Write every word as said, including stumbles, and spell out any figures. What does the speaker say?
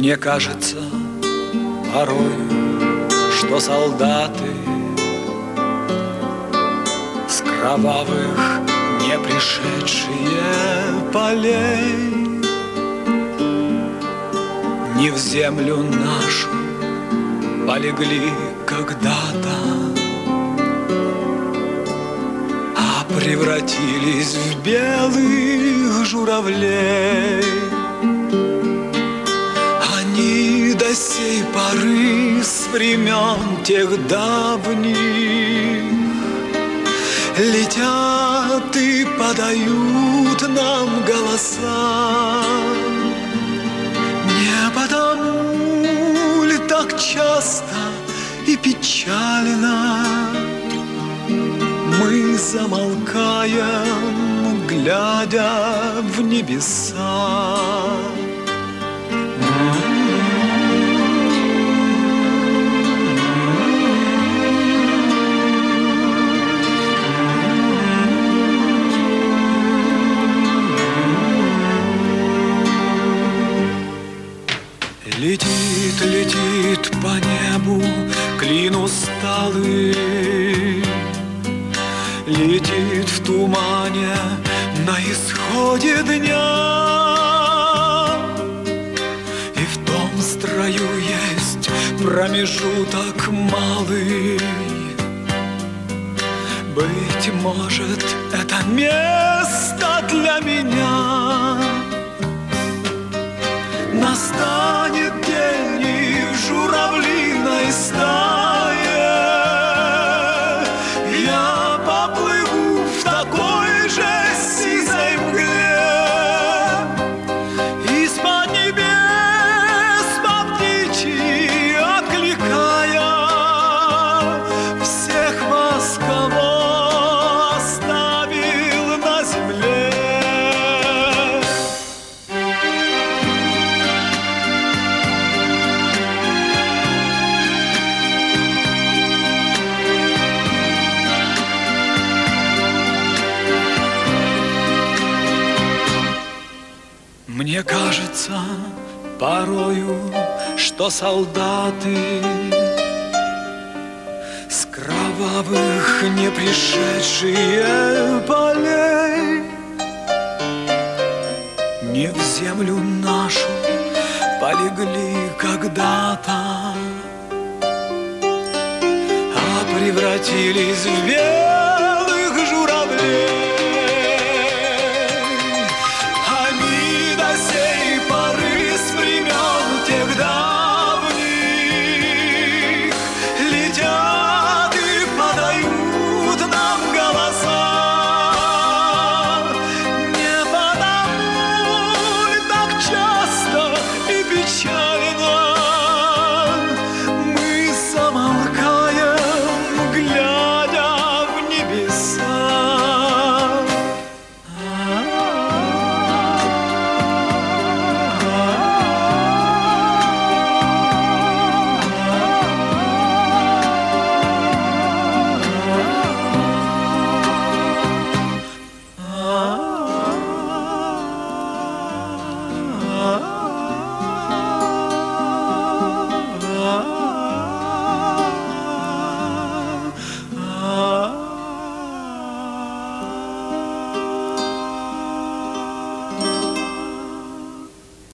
Мне кажется порой, что солдаты с кровавых не пришедшие полей не в землю нашу полегли когда-то, а превратились в белых журавлей. Они до сей поры с времен тех давних летят и подают нам голоса. Не потому ли так часто и печально мы замолкаем, глядя в небеса? Летит, летит по небу клин усталый, летит в тумане на исходе дня. И в том строю есть промежуток малый. Быть может, это место для меня. Настанет день, и в журавлиной стае я поплыву в такой же сизой мгле. Из-под небес по птичьи окликая всех вас, кого оставил на земле. Мне кажется порою, что солдаты с кровавых не пришедшие полей не в землю нашу полегли когда-то, а превратились в